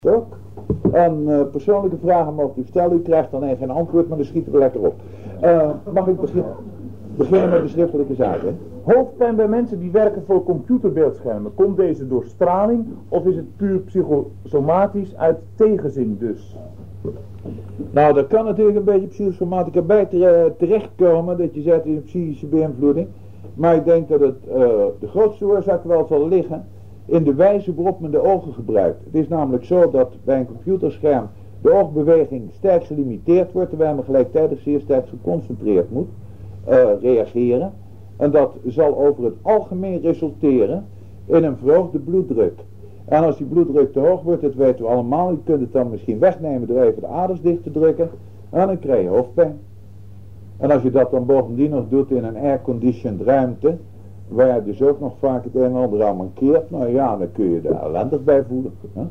Ook. En persoonlijke vragen mag u stellen. U krijgt dan geen antwoord, maar dan schieten we lekker op. Mag ik beginnen met de schriftelijke zaken? Hoofdpijn bij mensen die werken voor computerbeeldschermen. Komt deze door straling of is het puur psychosomatisch uit tegenzin dus? Nou, daar kan natuurlijk een beetje psychosomatica bij terechtkomen. Dat je zegt, het is een psychische beïnvloeding. Maar ik denk dat het de grootste oorzaak wel zal liggen in de wijze waarop men de ogen gebruikt. Het is namelijk zo dat bij een computerscherm de oogbeweging sterk gelimiteerd wordt, terwijl men gelijktijdig zeer sterk geconcentreerd moet reageren. En dat zal over het algemeen resulteren in een verhoogde bloeddruk. En als die bloeddruk te hoog wordt, dat weten we allemaal, je kunt het dan misschien wegnemen door even de aders dicht te drukken, en dan krijg je hoofdpijn. En als je dat dan bovendien nog doet in een airconditioned ruimte, waar je dus ook nog vaak het een en ander aan mankeert, nou ja, dan kun je er ellendig bij voelen. Hè?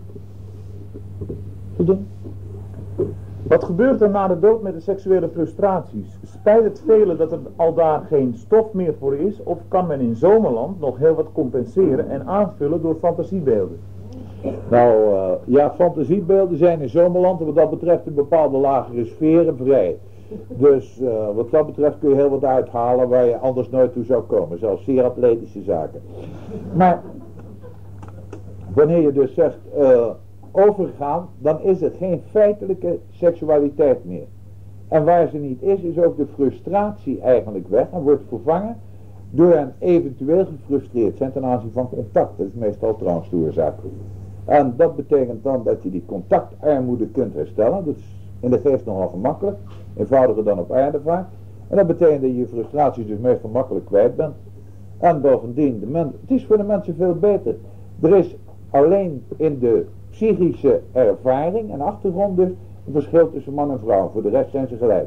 Voldoen. Wat gebeurt er na de dood met de seksuele frustraties? Spijt het velen dat er al daar geen stof meer voor is, of kan men in Zomerland nog heel wat compenseren en aanvullen door fantasiebeelden? Nou, ja, fantasiebeelden zijn in Zomerland wat dat betreft in bepaalde lagere sferen vrij. Dus wat dat betreft kun je heel wat uithalen waar je anders nooit toe zou komen. Zelfs zeer atletische zaken. Maar wanneer je dus zegt overgaan, dan is er geen feitelijke seksualiteit meer. En waar ze niet is, is ook de frustratie eigenlijk weg en wordt vervangen door een eventueel gefrustreerd zijn ten aanzien van contact. Dat is meestal trouwens de oorzaak. En dat betekent dan dat je die contactarmoede kunt herstellen. Dat is in de geest nogal gemakkelijk. Eenvoudiger dan op aarde vaak. En dat betekent dat je je frustraties dus meestal makkelijk kwijt bent. En bovendien, het is voor de mensen veel beter. Er is alleen in de psychische ervaring en achtergrond dus een verschil tussen man en vrouw. Voor de rest zijn ze gelijk.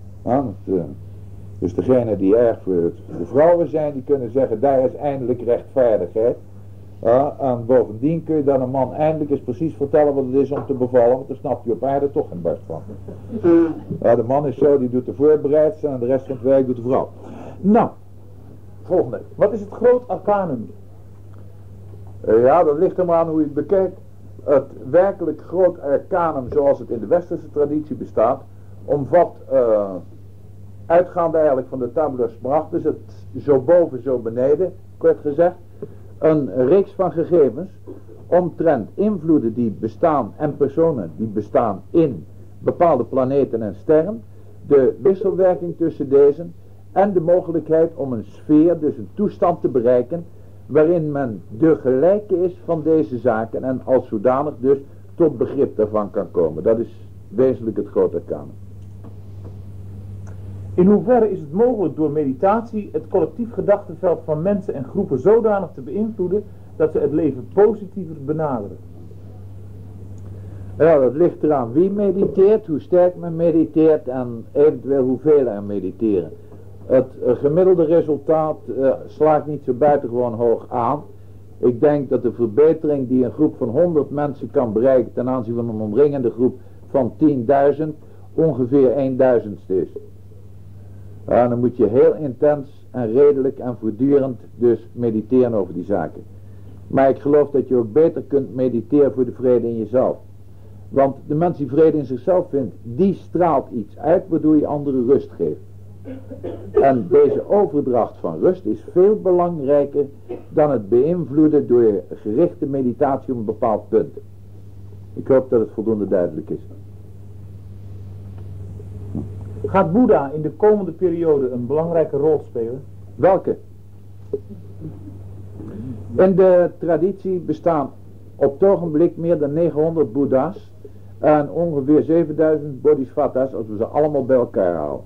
Dus degenen die erg voor de vrouwen zijn, die kunnen zeggen, daar is eindelijk rechtvaardigheid. En bovendien kun je dan een man eindelijk eens precies vertellen wat het is om te bevallen, want dan snapt hij op aarde toch geen barst van. De man is zo, die doet de voorbereidsel en de rest van het werk doet de vrouw. Nou, volgende. Wat is het groot arcanum? Ja, dat ligt er maar aan hoe je het bekijkt. Het werkelijk groot arcanum zoals het in de westerse traditie bestaat, omvat, uitgaande eigenlijk van de tabula smaragdus, het zo boven zo beneden, kort gezegd, een reeks van gegevens omtrent invloeden die bestaan en personen die bestaan in bepaalde planeten en sterren, de wisselwerking tussen deze en de mogelijkheid om een sfeer, dus een toestand te bereiken waarin men de gelijke is van deze zaken en als zodanig dus tot begrip daarvan kan komen. Dat is wezenlijk het grote arcanum. In hoeverre is het mogelijk door meditatie het collectief gedachtenveld van mensen en groepen zodanig te beïnvloeden dat ze het leven positiever benaderen? Ja, dat ligt eraan wie mediteert, hoe sterk men mediteert en eventueel hoeveel er mediteren. Het gemiddelde resultaat slaagt niet zo buitengewoon hoog aan. Ik denk dat de verbetering die een groep van 100 mensen kan bereiken ten aanzien van een omringende groep van 10.000 ongeveer 1.000ste is. Ja, dan moet je heel intens en redelijk en voortdurend dus mediteren over die zaken. Maar ik geloof dat je ook beter kunt mediteren voor de vrede in jezelf. Want de mens die vrede in zichzelf vindt, die straalt iets uit waardoor je anderen rust geeft. En deze overdracht van rust is veel belangrijker dan het beïnvloeden door gerichte meditatie op een bepaald punt. Ik hoop dat het voldoende duidelijk is. Gaat Boeddha in de komende periode een belangrijke rol spelen? Welke? In de traditie bestaan op het ogenblik meer dan 900 Boeddha's en ongeveer 7000 Bodhisattva's als we ze allemaal bij elkaar halen.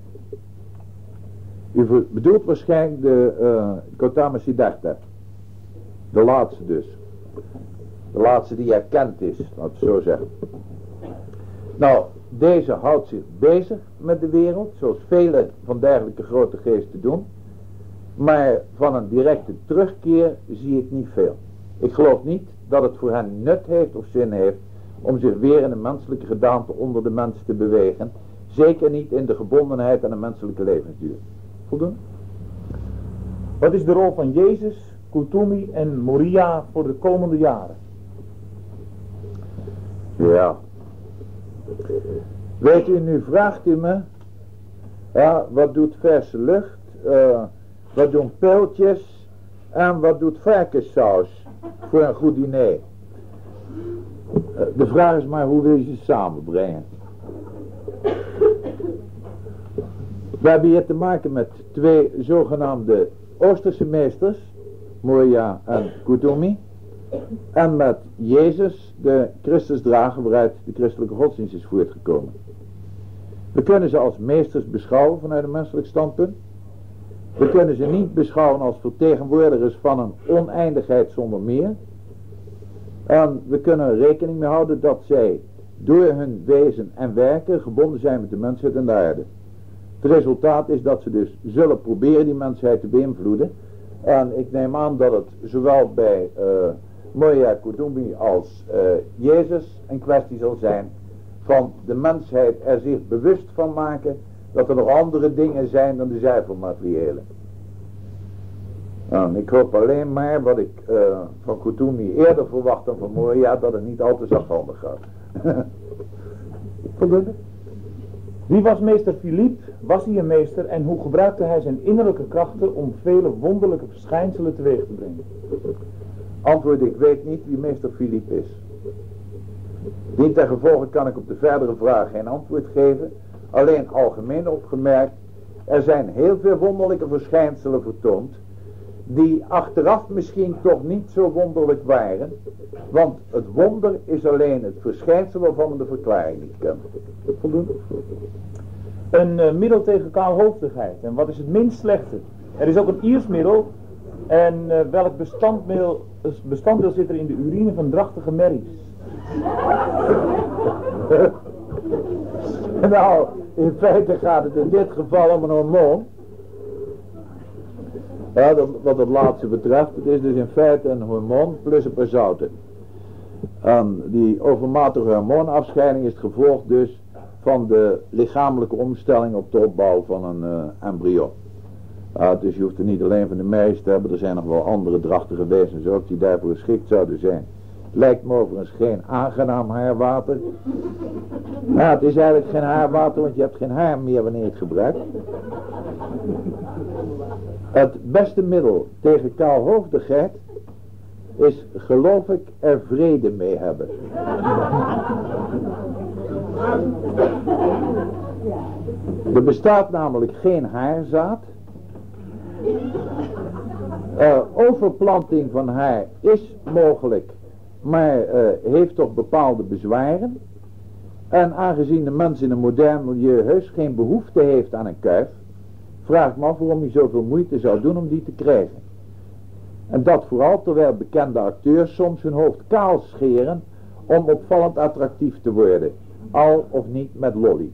U bedoelt waarschijnlijk de Gautama Siddhartha. De laatste dus. De laatste die erkend is, laten we zo zeggen. Nou, deze houdt zich bezig met de wereld, zoals vele van dergelijke grote geesten doen. Maar van een directe terugkeer zie ik niet veel. Ik geloof niet dat het voor hen nut heeft of zin heeft om zich weer in een menselijke gedaante onder de mens te bewegen. Zeker niet in de gebondenheid aan een menselijke levensduur. Voldoen? Wat is de rol van Jezus, Kuthumi en Moria voor de komende jaren? Ja. Weet u, nu vraagt u me, ja, wat doet verse lucht, wat doen pijltjes en wat doet varkenssaus voor een goed diner? De vraag is maar, hoe wil je ze samenbrengen? We hebben hier te maken met twee zogenaamde Oosterse meesters, Moria en Kuthumi, en met Jezus, de Christusdrager waaruit de christelijke godsdienst is voortgekomen. We kunnen ze als meesters beschouwen vanuit een menselijk standpunt. We kunnen ze niet beschouwen als vertegenwoordigers van een oneindigheid zonder meer. En we kunnen er rekening mee houden dat zij door hun wezen en werken gebonden zijn met de mensheid en de aarde. Het resultaat is dat ze dus zullen proberen die mensheid te beïnvloeden. En ik neem aan dat het zowel bij Moria Kuthumi als Jezus een kwestie zal zijn van de mensheid er zich bewust van maken dat er nog andere dingen zijn dan de zuivelmateriële. Ik hoop alleen maar wat ik van Kuthumi eerder verwacht dan van Moria, dat het niet al te zachthandig gaat. Voldoende? Wie was meester Philippe? Was hij een meester en hoe gebruikte hij zijn innerlijke krachten om vele wonderlijke verschijnselen teweeg te brengen? Antwoord, ik weet niet wie meester Philippe is. Dientengevolge kan ik op de verdere vraag geen antwoord geven. Alleen algemeen opgemerkt, er zijn heel veel wonderlijke verschijnselen vertoond, die achteraf misschien toch niet zo wonderlijk waren, want het wonder is alleen het verschijnsel waarvan men de verklaring niet kent. Voldoende? Een middel tegen kaalhoofdigheid. En wat is het minst slechte? Er is ook een Iers middel. En welk bestanddeel zit er in de urine van drachtige merries? Nou, in feite gaat het in dit geval om een hormoon. Ja, wat het laatste betreft, het is dus in feite een hormoon plus een paar zouten. En die overmatige hormoonafscheiding is het gevolg dus van de lichamelijke omstelling op de opbouw van een embryo. Dus je hoeft er niet alleen van de merries te hebben, er zijn nog wel andere drachtige wezens ook die daarvoor geschikt zouden zijn. Lijkt me overigens geen aangenaam haarwater. Ja, het is eigenlijk geen haarwater, want je hebt geen haar meer wanneer je het gebruikt. Het beste middel tegen kaalhoofdigheid is, geloof ik, er vrede mee hebben. Er bestaat namelijk geen haarzaad. Overplanting van haar is mogelijk, maar heeft toch bepaalde bezwaren. En aangezien de mens in een modern milieu heus geen behoefte heeft aan een kuif, vraag ik me af waarom hij zoveel moeite zou doen om die te krijgen. En dat vooral terwijl bekende acteurs soms hun hoofd kaal scheren om opvallend attractief te worden, al of niet met lolly.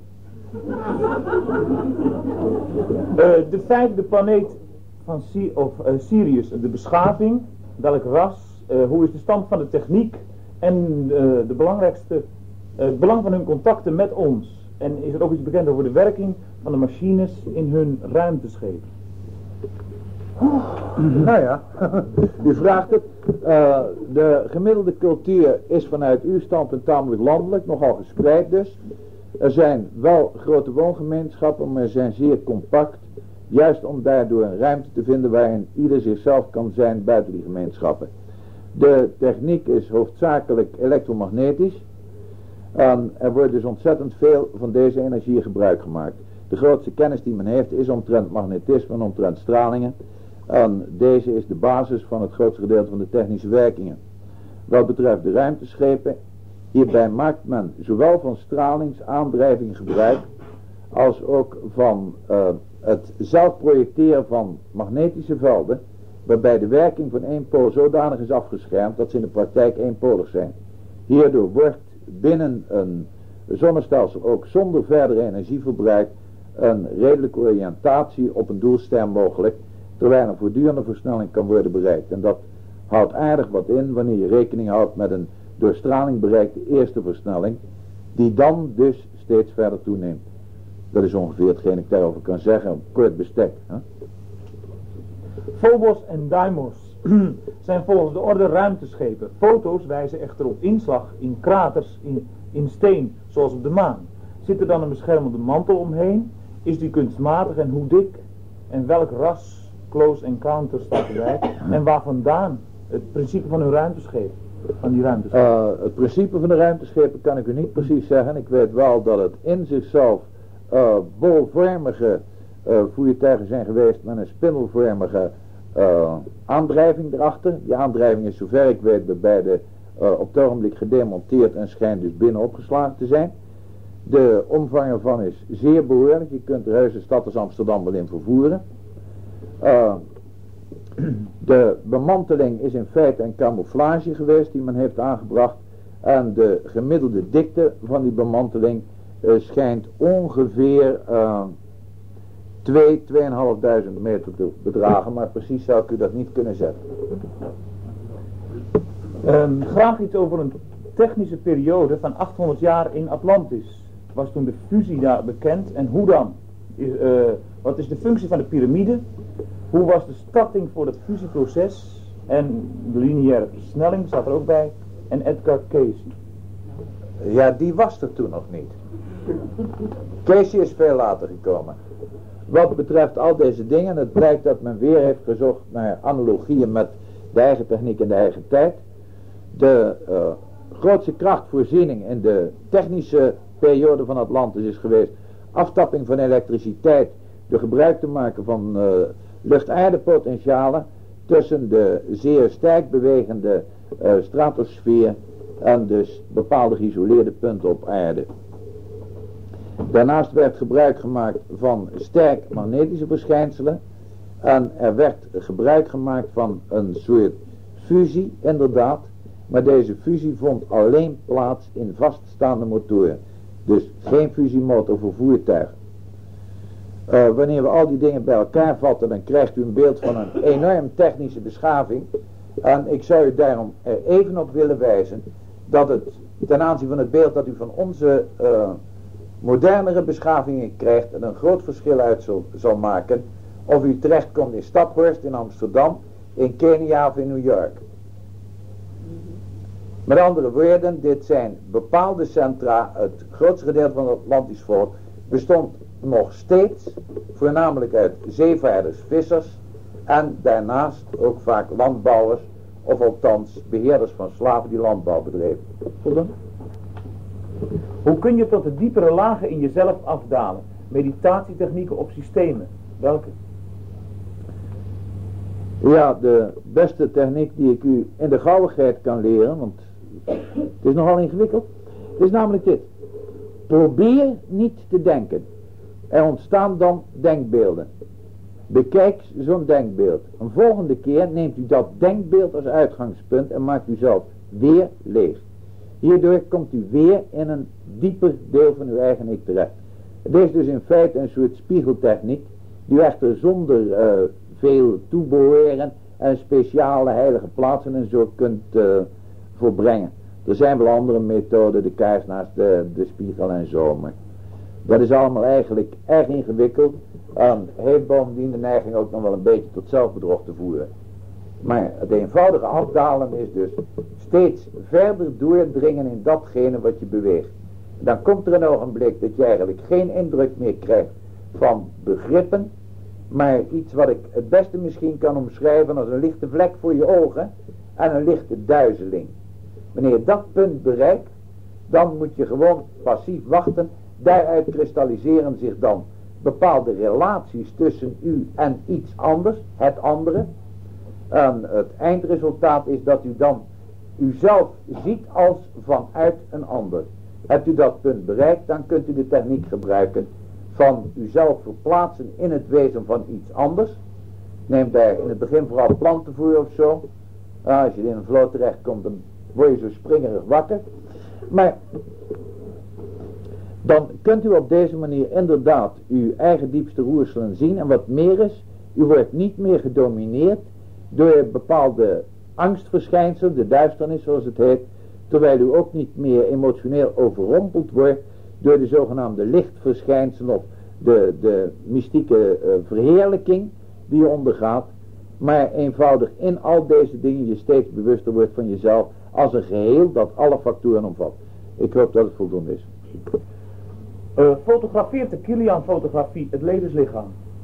De vijfde planeet van Sirius, de beschaving, welk ras, hoe is de stand van de techniek en de belangrijkste, het belang van hun contacten met ons. En is er ook iets bekend over de werking van de machines in hun ruimteschepen? Nou ja, u vraagt het. De gemiddelde cultuur is vanuit uw standpunt tamelijk landelijk, nogal gespreid dus. Er zijn wel grote woongemeenschappen, maar ze zijn zeer compact. Juist om daardoor een ruimte te vinden waarin ieder zichzelf kan zijn buiten die gemeenschappen. De techniek is hoofdzakelijk elektromagnetisch. En er wordt dus ontzettend veel van deze energie gebruik gemaakt. De grootste kennis die men heeft is omtrent magnetisme en omtrent stralingen. En deze is de basis van het grootste gedeelte van de technische werkingen. Wat betreft de ruimteschepen, hierbij maakt men zowel van stralingsaandrijving gebruik als ook van het zelf projecteren van magnetische velden, waarbij de werking van één pool zodanig is afgeschermd dat ze in de praktijk eenpolig zijn. Hierdoor wordt binnen een zonnestelsel ook zonder verdere energieverbruik een redelijke oriëntatie op een doelster mogelijk, terwijl een voortdurende versnelling kan worden bereikt. En dat houdt aardig wat in wanneer je rekening houdt met een door straling bereikte eerste versnelling, die dan dus steeds verder toeneemt. Dat is ongeveer hetgeen ik daarover kan zeggen, een kort bestek. Hè? Phobos en Deimos zijn volgens de orde ruimteschepen. Foto's wijzen echter op inslag in kraters in steen, zoals op de maan. Zit er dan een beschermende mantel omheen? Is die kunstmatig en hoe dik? En welk ras, close encounter staat erbij? En waar vandaan het principe van uw ruimteschip? Van die ruimteschepen? Het principe van de ruimteschepen kan ik u niet precies zeggen. Ik weet wel dat het in zichzelf bolvormige voertuigen zijn geweest met een spindelvormige aandrijving erachter. Die aandrijving is zover ik weet bij beide op het ogenblik gedemonteerd en schijnt dus binnen opgeslagen te zijn. De omvang ervan is zeer behoorlijk. Je kunt er heus de stad als Amsterdam wel in vervoeren. De bemanteling is in feite een camouflage geweest die men heeft aangebracht. En de gemiddelde dikte van die bemanteling schijnt ongeveer 2.500 meter te bedragen. Maar precies zou ik u dat niet kunnen zeggen. Graag iets over een technische periode van 800 jaar in Atlantis. Was toen de fusie daar bekend en hoe dan? Wat is de functie van de piramide? Hoe was de starting voor het fusieproces? En de lineaire versnelling staat er ook bij. En Edgar Cayce. Ja, die was er toen nog niet. Cayce is veel later gekomen. Wat betreft al deze dingen, het blijkt dat men weer heeft gezocht naar analogieën met de eigen techniek en de eigen tijd. De grootste krachtvoorziening in de technische periode van Atlantis is geweest aftapping van elektriciteit door gebruik te maken van lucht-aarde-potentialen tussen de zeer sterk bewegende stratosfeer en dus bepaalde geïsoleerde punten op aarde. Daarnaast werd gebruik gemaakt van sterk magnetische verschijnselen en er werd gebruik gemaakt van een soort fusie inderdaad, maar deze fusie vond alleen plaats in vaststaande motoren, dus geen fusiemotor voor voertuigen. Wanneer we al die dingen bij elkaar vatten, dan krijgt u een beeld van een enorm technische beschaving. En ik zou u daarom er even op willen wijzen dat het ten aanzien van het beeld dat u van onze modernere beschavingen krijgt een groot verschil uit zal maken of u terechtkomt in Staphorst, in Amsterdam, in Kenia of in New York. Met andere woorden, dit zijn bepaalde centra, het grootste gedeelte van het Atlantisch volk bestond nog steeds voornamelijk uit zeevaarders, vissers en daarnaast ook vaak landbouwers of althans beheerders van slaven die landbouw bedreven. Voldoende? Hoe kun je tot de diepere lagen in jezelf afdalen? Meditatietechnieken op systemen. Welke? Ja, de beste techniek die ik u in de gauwigheid kan leren, want het is nogal ingewikkeld, is namelijk dit. Probeer niet te denken. Er ontstaan dan denkbeelden. Bekijk zo'n denkbeeld. Een volgende keer neemt u dat denkbeeld als uitgangspunt en maakt u zelf weer leeg. Hierdoor komt u weer in een dieper deel van uw eigen ik terecht. Het is dus in feite een soort spiegeltechniek die u echter zonder veel toebehoren en speciale heilige plaatsen en zo kunt volbrengen. Er zijn wel andere methoden, de kaars naast de spiegel en zo, maar dat is allemaal eigenlijk erg ingewikkeld en heeft bovendien de neiging ook nog wel een beetje tot zelfbedrog te voeren. Maar het eenvoudige afdalen is dus steeds verder doordringen in datgene wat je beweegt. Dan komt er een ogenblik dat je eigenlijk geen indruk meer krijgt van begrippen, maar iets wat ik het beste misschien kan omschrijven als een lichte vlek voor je ogen en een lichte duizeling. Wanneer je dat punt bereikt, dan moet je gewoon passief wachten. Daaruit kristalliseren zich dan bepaalde relaties tussen u en iets anders, het andere. En het eindresultaat is dat u dan uzelf ziet als vanuit een ander. Hebt u dat punt bereikt, dan kunt u de techniek gebruiken van uzelf verplaatsen in het wezen van iets anders. Neem daar in het begin vooral plantenvoer of zo. Als je in een vloot terechtkomt, dan word je zo springerig wakker. Maar dan kunt u op deze manier inderdaad uw eigen diepste roerselen zien. En wat meer is, u wordt niet meer gedomineerd door bepaalde angstverschijnselen, de duisternis zoals het heet, terwijl u ook niet meer emotioneel overrompeld wordt door de zogenaamde lichtverschijnselen of de mystieke verheerlijking die je ondergaat, maar eenvoudig in al deze dingen je steeds bewuster wordt van jezelf als een geheel dat alle factoren omvat. Ik hoop dat het voldoende is. Fotografeert de Kilian-fotografie het levenslichaam?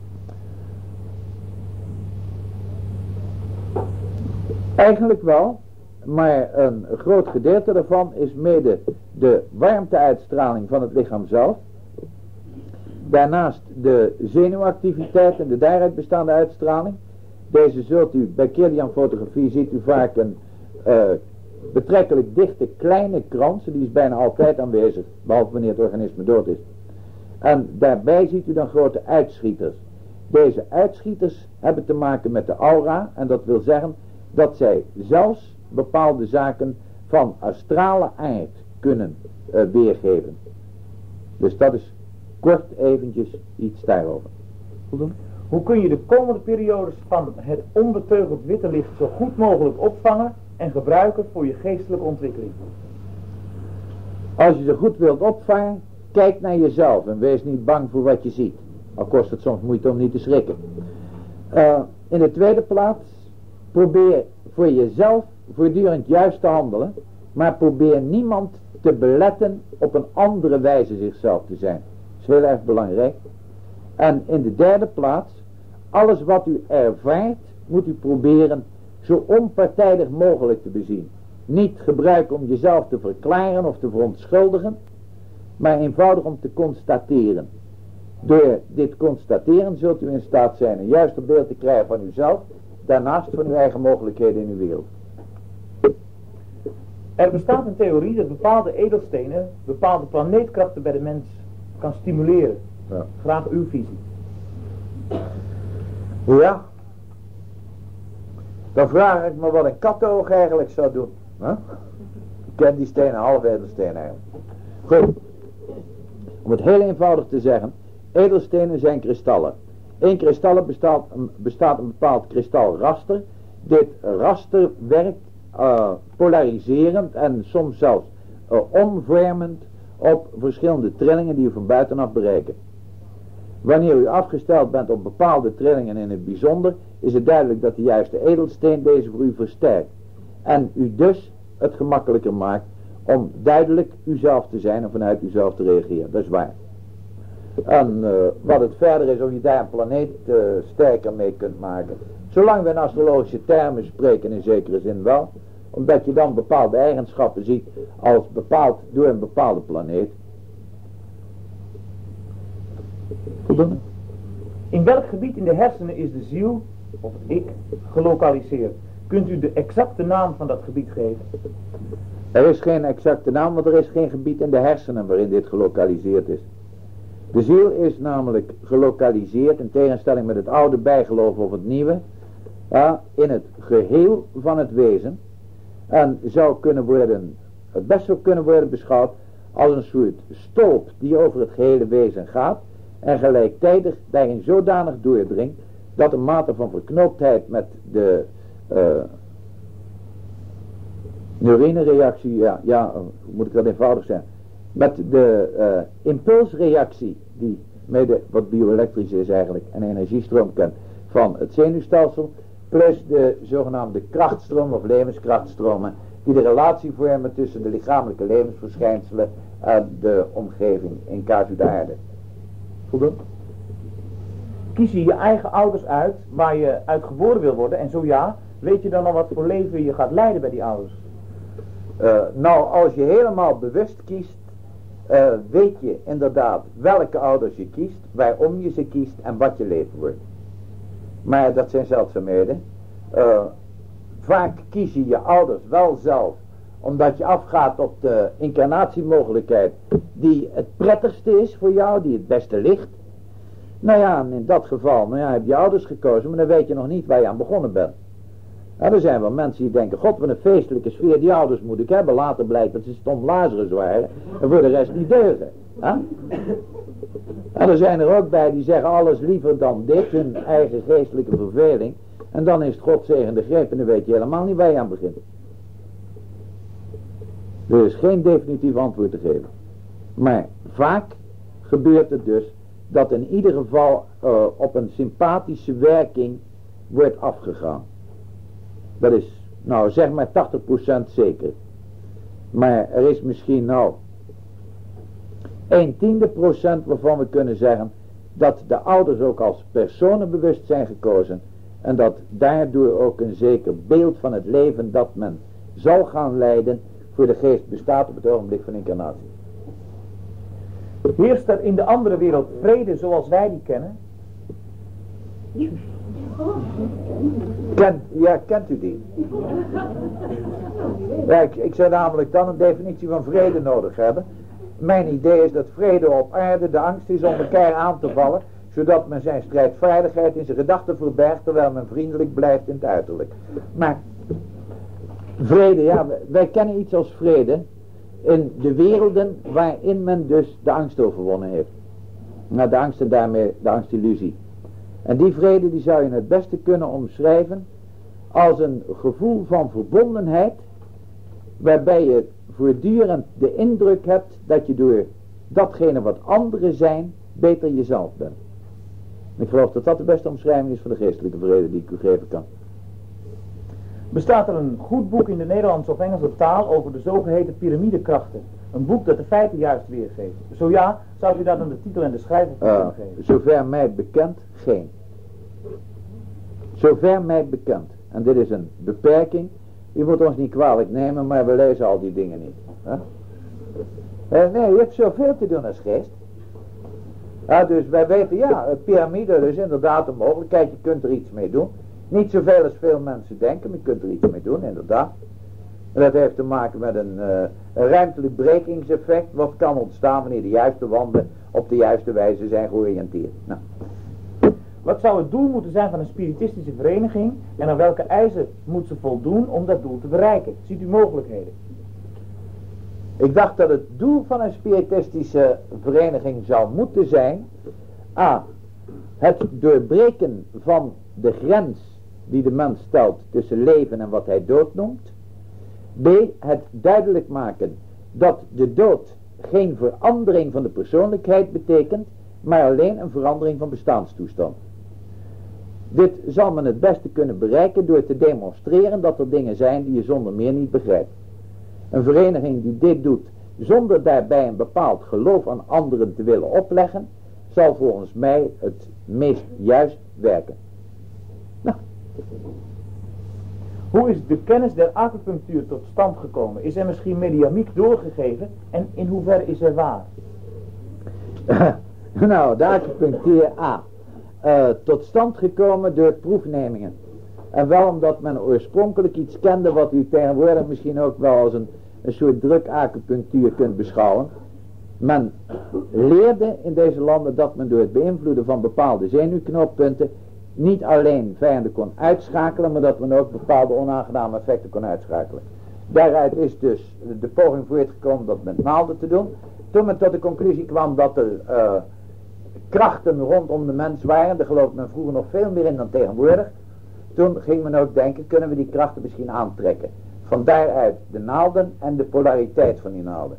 Eigenlijk wel, maar een groot gedeelte daarvan is mede de warmteuitstraling van het lichaam zelf. Daarnaast de zenuwactiviteit en de daaruit bestaande uitstraling. Deze zult u bij Kilian-fotografie ziet u vaak een betrekkelijk dichte kleine krans. Die is bijna altijd aanwezig, behalve wanneer het organisme dood is. En daarbij ziet u dan grote uitschieters. Deze uitschieters hebben te maken met de aura. En dat wil zeggen dat zij zelfs bepaalde zaken van astrale aard kunnen weergeven. Dus dat is kort eventjes iets daarover. Voldoende? Hoe kun je de komende periodes van het onbeteugeld witte licht zo goed mogelijk opvangen en gebruiken voor je geestelijke ontwikkeling? Als je ze goed wilt opvangen, kijk naar jezelf en wees niet bang voor wat je ziet. Al kost het soms moeite om niet te schrikken. In de tweede plaats, probeer voor jezelf voortdurend juist te handelen, maar probeer niemand te beletten op een andere wijze zichzelf te zijn. Dat is heel erg belangrijk. En in de derde plaats, alles wat u ervaart, moet u proberen zo onpartijdig mogelijk te bezien. Niet gebruiken om jezelf te verklaren of te verontschuldigen, maar eenvoudig om te constateren. Door dit constateren zult u in staat zijn een juiste beeld te krijgen van uzelf, daarnaast van uw eigen mogelijkheden in uw wereld. Er bestaat een theorie dat bepaalde edelstenen bepaalde planeetkrachten bij de mens kan stimuleren. Ja. Graag uw visie. Ja. Dan vraag ik me wat een kattoog eigenlijk zou doen. Huh? Ik ken die stenen, half edelsteen eigenlijk. Goed. Om het heel eenvoudig te zeggen. Edelstenen zijn kristallen. Eén kristallen bestaat een bepaald kristalraster. Dit raster werkt polariserend en soms zelfs omvormend op verschillende trillingen die u van buitenaf bereiken. Wanneer u afgesteld bent op bepaalde trillingen in het bijzonder, is het duidelijk dat de juiste edelsteen deze voor u versterkt. En u dus het gemakkelijker maakt om duidelijk uzelf te zijn en vanuit uzelf te reageren. Dat is waar. En wat het verder is, of je daar een planeet sterker mee kunt maken. Zolang we in astrologische termen spreken, in zekere zin wel. Omdat je dan bepaalde eigenschappen ziet als bepaald door een bepaalde planeet. Voldoende? In welk gebied in de hersenen is de ziel, of het ik, gelokaliseerd? Kunt u de exacte naam van dat gebied geven? Er is geen exacte naam, want er is geen gebied in de hersenen waarin dit gelokaliseerd is. De ziel is namelijk gelokaliseerd, in tegenstelling met het oude bijgeloof of het nieuwe, in het geheel van het wezen. En zou kunnen worden, het best zou kunnen worden beschouwd als een soort stolp die over het gehele wezen gaat en gelijktijdig daarin zodanig doordringt dat een mate van verknooptheid met de neurinereactie, hoe moet ik dat eenvoudig zeggen, met de impulsreactie die mede wat bioelektrisch is eigenlijk, een energiestroom kent van het zenuwstelsel, plus de zogenaamde krachtstroom of levenskrachtstromen die de relatie vormen tussen de lichamelijke levensverschijnselen en de omgeving in casu de aarde. Voldoende? Kies je je eigen ouders uit waar je uit geboren wil worden en zo ja, weet je dan al wat voor leven je gaat leiden bij die ouders? Nou, als je helemaal bewust kiest, weet je inderdaad welke ouders je kiest, waarom je ze kiest en wat je leven wordt. Maar dat zijn zeldzaamheden. Vaak kies je je ouders wel zelf, omdat je afgaat op de incarnatiemogelijkheid die het prettigste is voor jou, die het beste ligt. Nou ja, en in dat geval, heb je ouders gekozen, maar dan weet je nog niet waar je aan begonnen bent. Er zijn wel mensen die denken, god wat een feestelijke sfeer, die ouders moet ik hebben. Later blijkt dat ze stom Lazarus waren en voor de rest niet deugen. En er zijn er ook bij die zeggen alles liever dan dit, hun eigen geestelijke verveling. En dan is het godzegende greep en dan weet je helemaal niet waar je aan begint. Er is geen definitief antwoord te geven. Maar vaak gebeurt het dus dat in ieder geval op een sympathische werking wordt afgegaan. Dat is, zeg maar 80% zeker. Maar er is misschien 1/10% waarvan we kunnen zeggen dat de ouders ook als personenbewust zijn gekozen en dat daardoor ook een zeker beeld van het leven dat men zal gaan leiden voor de geest bestaat op het ogenblik van incarnatie. Heerst er in de andere wereld vrede zoals wij die kennen? Kent u die? Ja, ik zou namelijk dan een definitie van vrede nodig hebben. Mijn idee is dat vrede op aarde de angst is om elkaar aan te vallen, zodat men zijn strijdvaardigheid in zijn gedachten verbergt, terwijl men vriendelijk blijft in het uiterlijk. Maar vrede, ja, wij kennen iets als vrede in de werelden waarin men dus de angst overwonnen heeft. Nou, de angst en daarmee de angstillusie. En die vrede die zou je het beste kunnen omschrijven als een gevoel van verbondenheid, waarbij je voortdurend de indruk hebt dat je door datgene wat anderen zijn, beter jezelf bent. Ik geloof dat dat de beste omschrijving is van de geestelijke vrede die ik u geven kan. Bestaat er een goed boek in de Nederlandse of Engelse taal over de zogeheten piramidekrachten? Een boek dat de feiten juist weergeeft. Zo ja, zou u daar dan de titel en de schrijver voor kunnen geven? Zover mij bekend, geen. Zover mij bekend. En dit is een beperking. U moet ons niet kwalijk nemen, maar we lezen al die dingen niet. Nee, je hebt zoveel te doen als geest. Ja, dus wij weten, ja, piramide is inderdaad een mogelijkheid. Je kunt er iets mee doen. Niet zoveel als veel mensen denken, maar je kunt er iets mee doen, inderdaad. En dat heeft te maken met een ruimtelijk brekingseffect, wat kan ontstaan wanneer de juiste wanden op de juiste wijze zijn georiënteerd. Nou. Wat zou het doel moeten zijn van een spiritistische vereniging en aan welke eisen moet ze voldoen om dat doel te bereiken? Ziet u mogelijkheden? Ik dacht dat het doel van een spiritistische vereniging zou moeten zijn: a. het doorbreken van de grens die de mens stelt tussen leven en wat hij dood noemt. B. het duidelijk maken dat de dood geen verandering van de persoonlijkheid betekent, maar alleen een verandering van bestaanstoestand. Dit zal men het beste kunnen bereiken door te demonstreren dat er dingen zijn die je zonder meer niet begrijpt. Een vereniging die dit doet zonder daarbij een bepaald geloof aan anderen te willen opleggen, zal volgens mij het meest juist werken. Nou. Hoe is de kennis der acupunctuur tot stand gekomen? Is er misschien mediamiek doorgegeven en in hoeverre is er waar? Nou, de acupunctuur A. Tot stand gekomen door proefnemingen. En wel omdat men oorspronkelijk iets kende wat u tegenwoordig misschien ook wel als een soort drukacupunctuur kunt beschouwen. Men leerde in deze landen dat men door het beïnvloeden van bepaalde zenuwknooppunten niet alleen vijanden kon uitschakelen, maar dat men ook bepaalde onaangename effecten kon uitschakelen. Daaruit is dus de poging voortgekomen dat met naalden te doen. Toen men tot de conclusie kwam dat er krachten rondom de mens waren, daar geloofde men vroeger nog veel meer in dan tegenwoordig. Toen ging men ook denken, kunnen we die krachten misschien aantrekken. Van daaruit de naalden en de polariteit van die naalden.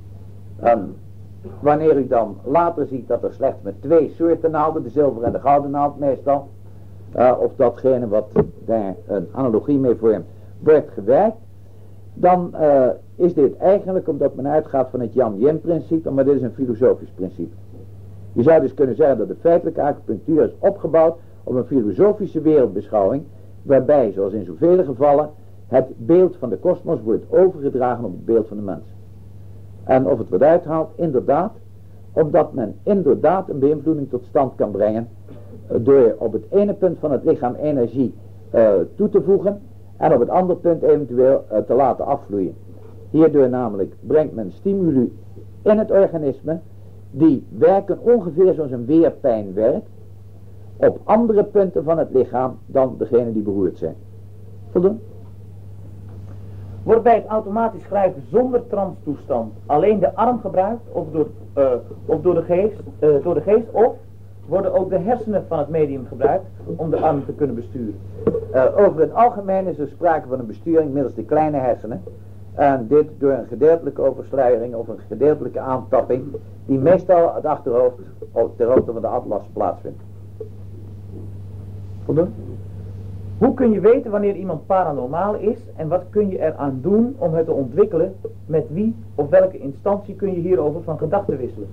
Wanneer u dan later ziet dat er slechts met 2 soorten naalden, de zilveren en de gouden naald meestal, of datgene wat daar een analogie mee vormt, wordt gewerkt, dan is dit eigenlijk omdat men uitgaat van het Yan-Yin principe, maar dit is een filosofisch principe. Je zou dus kunnen zeggen dat de feitelijke acupunctuur is opgebouwd op een filosofische wereldbeschouwing, waarbij, zoals in zoveel gevallen, het beeld van de kosmos wordt overgedragen op het beeld van de mens. En of het wordt uitgehaald, inderdaad, omdat men inderdaad een beïnvloeding tot stand kan brengen door op het ene punt van het lichaam energie toe te voegen en op het andere punt eventueel te laten afvloeien. Hierdoor namelijk brengt men stimuli in het organisme die werken ongeveer zoals een weerpijn werkt op andere punten van het lichaam dan degene die beroerd zijn. Voldoen? Wordt bij het automatisch schrijven zonder transtoestand alleen de arm gebruikt of door de geest of worden ook de hersenen van het medium gebruikt om de arm te kunnen besturen? Over het algemeen is er sprake van een besturing middels de kleine hersenen. En dit door een gedeeltelijke oversluiering of een gedeeltelijke aantapping die meestal het achterhoofd ter hoogte van de atlas plaatsvindt. Voldoen? Hoe kun je weten wanneer iemand paranormaal is en wat kun je eraan doen om het te ontwikkelen? Met wie of welke instantie kun je hierover van gedachten wisselen?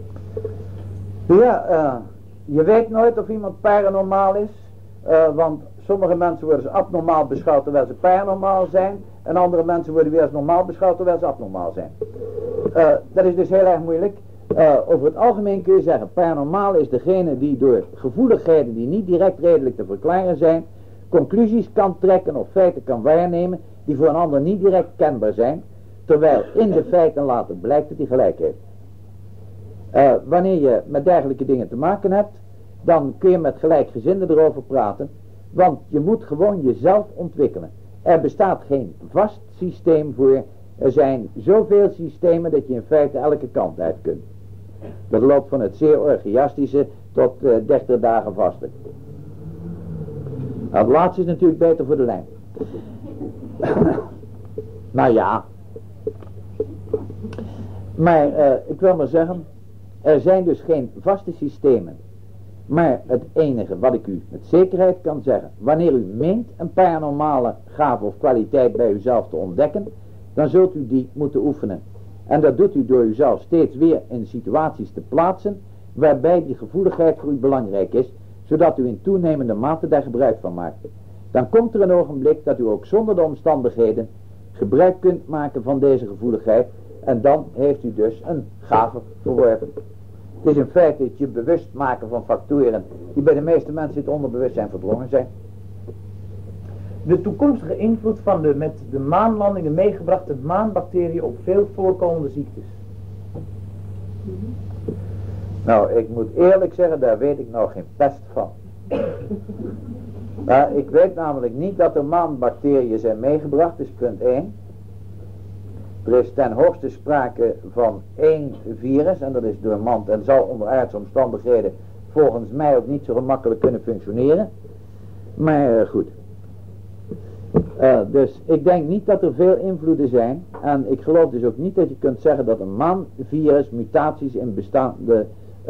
Ja, je weet nooit of iemand paranormaal is, want sommige mensen worden als abnormaal beschouwd terwijl ze paranormaal zijn en andere mensen worden weer als normaal beschouwd terwijl ze abnormaal zijn. Dat is dus heel erg moeilijk. Over het algemeen kun je zeggen, paranormaal is degene die door gevoeligheden die niet direct redelijk te verklaren zijn, conclusies kan trekken of feiten kan waarnemen die voor een ander niet direct kenbaar zijn, terwijl in de feiten later blijkt dat hij gelijk heeft. Wanneer je met dergelijke dingen te maken hebt, dan kun je met gelijkgezinden erover praten, want je moet gewoon jezelf ontwikkelen. Er bestaat geen vast systeem voor, er zijn zoveel systemen dat je in feite elke kant uit kunt. Dat loopt van het zeer orgiastische tot 30 dagen vasten. Het laatste is natuurlijk beter voor de lijn. Nou ja. Maar ik wil maar zeggen, er zijn dus geen vaste systemen. Maar het enige wat ik u met zekerheid kan zeggen, wanneer u meent een paranormale gave of kwaliteit bij uzelf te ontdekken, dan zult u die moeten oefenen. En dat doet u door uzelf steeds weer in situaties te plaatsen waarbij die gevoeligheid voor u belangrijk is, zodat u in toenemende mate daar gebruik van maakt. Dan komt er een ogenblik dat u ook zonder de omstandigheden gebruik kunt maken van deze gevoeligheid en dan heeft u dus een gave verworven. Het is in feite het je bewust maken van factoren die bij de meeste mensen in het onderbewustzijn verdrongen zijn. De toekomstige invloed van de met de maanlandingen meegebrachte maanbacteriën op veel voorkomende ziektes. Nou, ik moet eerlijk zeggen, daar weet ik nou geen pest van. Ik weet namelijk niet dat er maanbacteriën zijn meegebracht, dat is punt 1. Er is ten hoogste sprake van 1 virus en dat is doormand en zal onder aardse omstandigheden volgens mij ook niet zo gemakkelijk kunnen functioneren. Maar goed. Dus ik denk niet dat er veel invloeden zijn en ik geloof dus ook niet dat je kunt zeggen dat een maanvirus mutaties in bestaande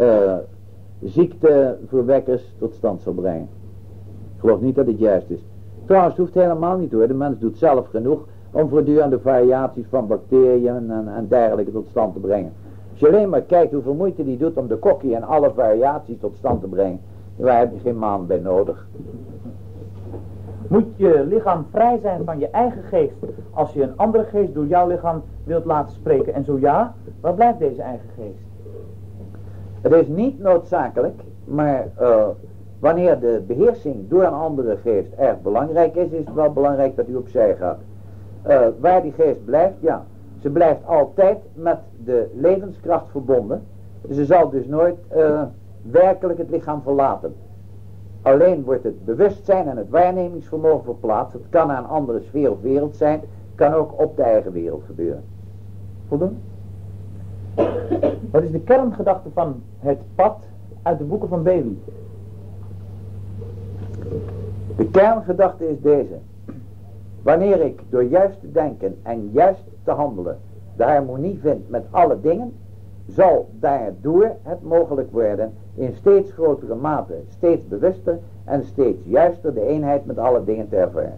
ziekteverwekkers tot stand zal brengen. Ik geloof niet dat het juist is. Trouwens, het hoeft helemaal niet hoor. De mens doet zelf genoeg om voortdurende variaties van bacteriën en dergelijke tot stand te brengen. Als je alleen maar kijkt hoeveel moeite die doet om de kokkie en alle variaties tot stand te brengen, daar heb je geen maan bij nodig. Moet je lichaam vrij zijn van je eigen geest als je een andere geest door jouw lichaam wilt laten spreken? En zo ja, waar blijft deze eigen geest? Het is niet noodzakelijk, maar wanneer de beheersing door een andere geest erg belangrijk is, is het wel belangrijk dat u opzij gaat. Waar die geest blijft, ja, ze blijft altijd met de levenskracht verbonden. Ze zal dus nooit werkelijk het lichaam verlaten. Alleen wordt het bewustzijn en het waarnemingsvermogen verplaatst. Het kan naar een andere sfeer of wereld zijn, kan ook op de eigen wereld gebeuren. Voldoende? Wat is de kerngedachte van het pad uit de boeken van Bailey? De kerngedachte is deze. Wanneer ik door juist te denken en juist te handelen de harmonie vind met alle dingen, zal daardoor het mogelijk worden in steeds grotere mate, steeds bewuster en steeds juister de eenheid met alle dingen te ervaren.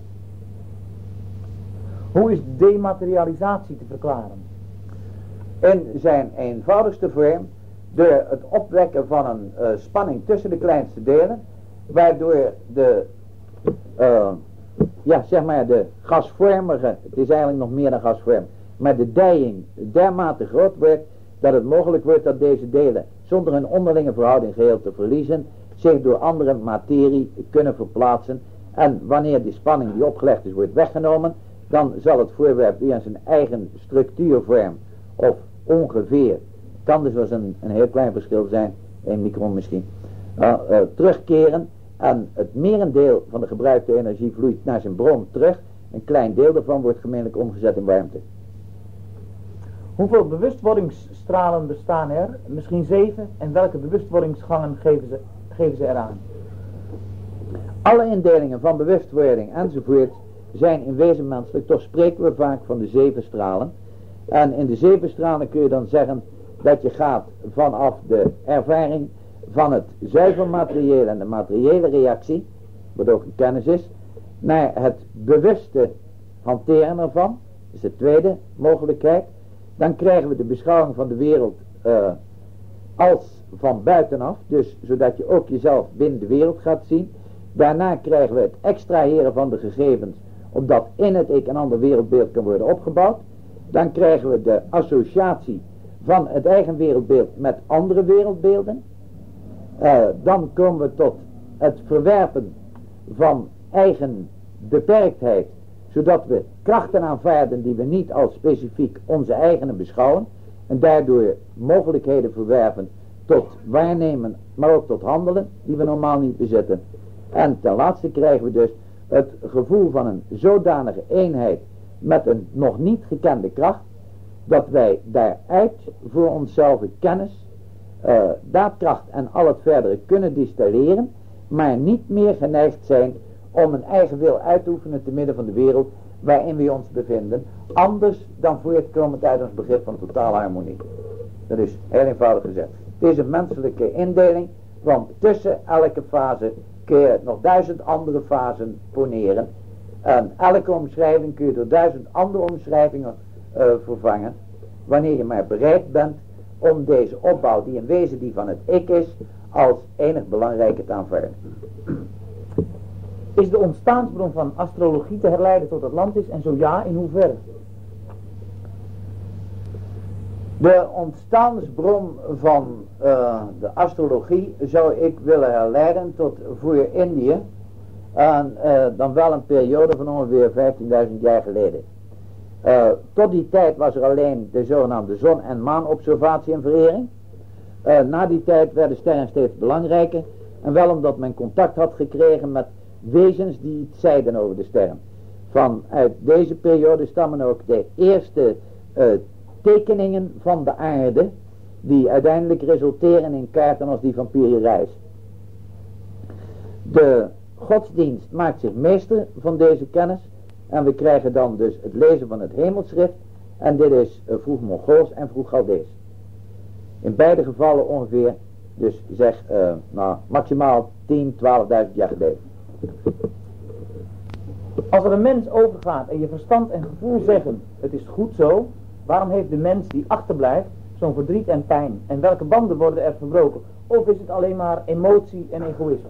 Hoe is dematerialisatie te verklaren? In zijn eenvoudigste vorm door het opwekken van een spanning tussen de kleinste delen, waardoor de de gasvormige, het is eigenlijk nog meer dan gasvorm, maar de dijing dermate groot wordt dat het mogelijk wordt dat deze delen zonder hun onderlinge verhouding geheel te verliezen zich door andere materie kunnen verplaatsen en wanneer die spanning die opgelegd is wordt weggenomen, dan zal het voorwerp weer zijn eigen structuurvorm of ongeveer, kan dus wel een heel klein verschil zijn, 1 micron misschien, terugkeren en het merendeel van de gebruikte energie vloeit naar zijn bron terug. Een klein deel daarvan wordt gemeenlijk omgezet in warmte. Hoeveel bewustwordingsstralen bestaan er? Misschien 7. En welke bewustwordingsgangen geven ze eraan? Alle indelingen van bewustwording enzovoort zijn in wezen menselijk. Toch spreken we vaak van de 7 stralen. En in de 7 stralen kun je dan zeggen dat je gaat vanaf de ervaring van het zuiver materiële en de materiële reactie, wat ook een kennis is, naar het bewuste hanteren ervan, dat is de tweede mogelijkheid. Dan krijgen we de beschouwing van de wereld als van buitenaf, dus zodat je ook jezelf binnen de wereld gaat zien. Daarna krijgen we het extraheren van de gegevens, opdat in het ik een ander wereldbeeld kan worden opgebouwd. Dan krijgen we de associatie van het eigen wereldbeeld met andere wereldbeelden. Dan komen we tot het verwerpen van eigen beperktheid, zodat we krachten aanvaarden die we niet als specifiek onze eigene beschouwen en daardoor mogelijkheden verwerven tot waarnemen, maar ook tot handelen die we normaal niet bezitten. En ten laatste krijgen we dus het gevoel van een zodanige eenheid met een nog niet gekende kracht, dat wij daaruit voor onszelf kennis, daadkracht en al het verdere kunnen distilleren, maar niet meer geneigd zijn om een eigen wil uit te oefenen te midden van de wereld waarin we ons bevinden, anders dan voortkomend uit ons begrip van totale harmonie. Dat is heel eenvoudig gezegd. Het is een menselijke indeling, want tussen elke fase kun je nog 1000 andere fasen poneren. En elke omschrijving kun je door 1000 andere omschrijvingen vervangen, wanneer je maar bereid bent om deze opbouw, die in wezen die van het ik is, als enig belangrijke te aanvaarden. Is de ontstaansbron van astrologie te herleiden tot Atlantis en zo ja, in hoeverre? De ontstaansbron van de astrologie zou ik willen herleiden tot voor Indië. En dan wel een periode van ongeveer 15.000 jaar geleden. Tot die tijd was er alleen de zogenaamde zon- en maanobservatie en verering. Na die tijd werden sterren steeds belangrijker. En wel omdat men contact had gekregen met wezens die iets zeiden over de sterren. Vanuit deze periode stammen ook de eerste tekeningen van de aarde, die uiteindelijk resulteren in kaarten als die van Piri Reis. De godsdienst maakt zich meester van deze kennis en we krijgen dan dus het lezen van het hemelschrift, en dit is vroeg Mongools en vroeg Chaldees. In beide gevallen ongeveer, dus zeg maximaal 10.000, 12.000 jaar geleden. Als er een mens overgaat en je verstand en gevoel zeggen, het is goed zo, waarom heeft de mens die achterblijft zo'n verdriet en pijn? En welke banden worden er verbroken? Of is het alleen maar emotie en egoïsme?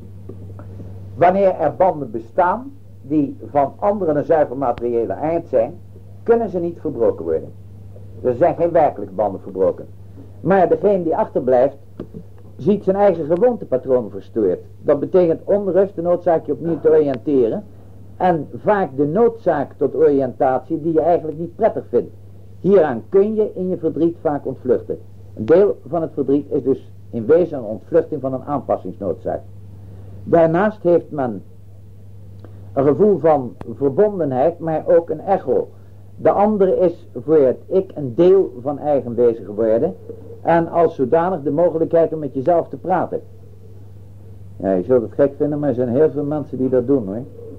Wanneer er banden bestaan die van andere een zuiver materiële aard zijn, kunnen ze niet verbroken worden. Er zijn geen werkelijke banden verbroken. Maar degene die achterblijft, ziet zijn eigen gewoontepatroon verstoord. Dat betekent onrust, de noodzaak je opnieuw te oriënteren. En vaak de noodzaak tot oriëntatie die je eigenlijk niet prettig vindt. Hieraan kun je in je verdriet vaak ontvluchten. Een deel van het verdriet is dus in wezen een ontvluchting van een aanpassingsnoodzaak. Daarnaast heeft men een gevoel van verbondenheid, maar ook een echo. De andere is voor het ik een deel van eigen wezen geworden. En als zodanig de mogelijkheid om met jezelf te praten. Ja, je zult het gek vinden, maar er zijn heel veel mensen die dat doen, hoor.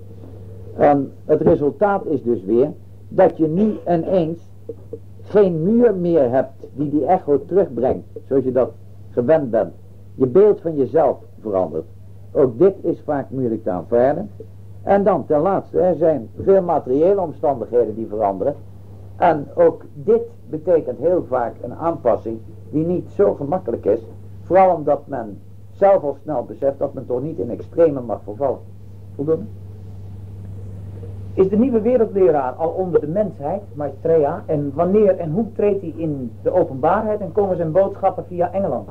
En het resultaat is dus weer dat je nu ineens geen muur meer hebt die echo terugbrengt, zoals je dat gewend bent. Je beeld van jezelf verandert. Ook dit is vaak moeilijk te aanvaarden. En dan ten laatste, er zijn veel materiële omstandigheden die veranderen. En ook dit betekent heel vaak een aanpassing die niet zo gemakkelijk is. Vooral omdat men zelf al snel beseft dat men toch niet in extreme mag vervallen. Voldoende? Is de nieuwe wereldleraar al onder de mensheid, Maitreya, en wanneer en hoe treedt hij in de openbaarheid en komen zijn boodschappen via Engeland?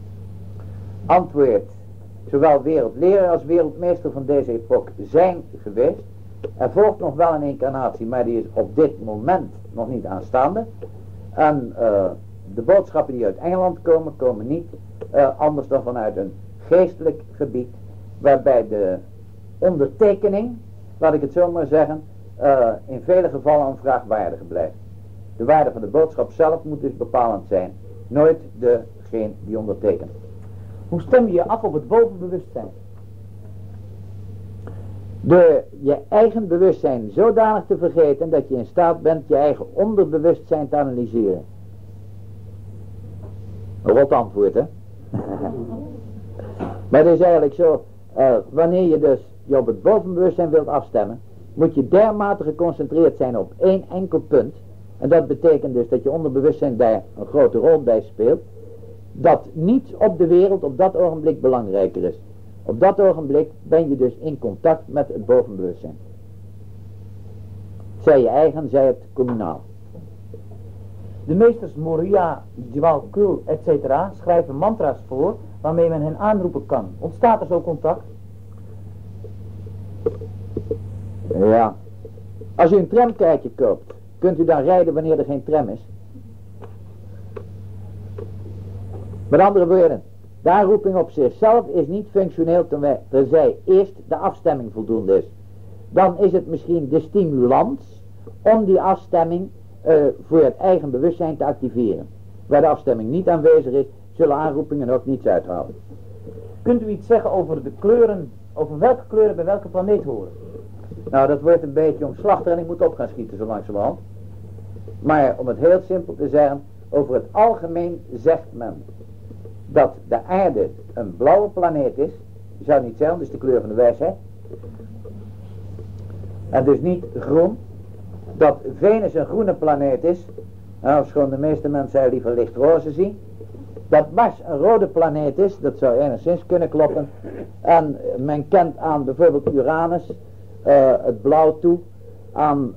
Antwoord. Zowel wereldleraar als wereldmeester van deze epoch zijn geweest. Er volgt nog wel een incarnatie, maar die is op dit moment nog niet aanstaande. En de boodschappen die uit Engeland komen, komen niet anders dan vanuit een geestelijk gebied, waarbij de ondertekening, laat ik het zo maar zeggen, in vele gevallen onvraagwaardig blijft. De waarde van de boodschap zelf moet dus bepalend zijn, nooit degene die ondertekent. Hoe stem je je af op het bovenbewustzijn? Door je eigen bewustzijn zodanig te vergeten dat je in staat bent je eigen onderbewustzijn te analyseren. Een rot antwoord, hè? Maar het is eigenlijk zo, wanneer je dus je op het bovenbewustzijn wilt afstemmen, moet je dermate geconcentreerd zijn op één enkel punt. En dat betekent dus dat je onderbewustzijn daar een grote rol bij speelt. Dat niets op de wereld op dat ogenblik belangrijker is. Op dat ogenblik ben je dus in contact met het bovenbewustzijn. Zij je eigen, zij het communaal. De meesters Moria, Djwal-Kul, etc. schrijven mantra's voor waarmee men hen aanroepen kan. Ontstaat er zo contact? Ja. Als u een tramkaartje koopt, kunt u dan rijden wanneer er geen tram is? Met andere woorden, de aanroeping op zichzelf is niet functioneel terzij eerst de afstemming voldoende is. Dan is het misschien de stimulans om die afstemming voor het eigen bewustzijn te activeren. Waar de afstemming niet aanwezig is, zullen aanroepingen ook niets uithalen. Kunt u iets zeggen over de kleuren, over welke kleuren bij welke planeet horen? Nou, dat wordt een beetje omslachtig en ik moet op gaan schieten zo langzamerhand. Maar om het heel simpel te zeggen, over het algemeen zegt men dat de aarde een blauwe planeet is. Je zou niet zeggen, dat is de kleur van de wijsheid. En dus niet groen. Dat Venus een groene planeet is. Nou, schoon de meeste mensen liever lichtroze zien. Dat Mars een rode planeet is, dat zou enigszins kunnen kloppen. En men kent aan bijvoorbeeld Uranus het blauw toe. Aan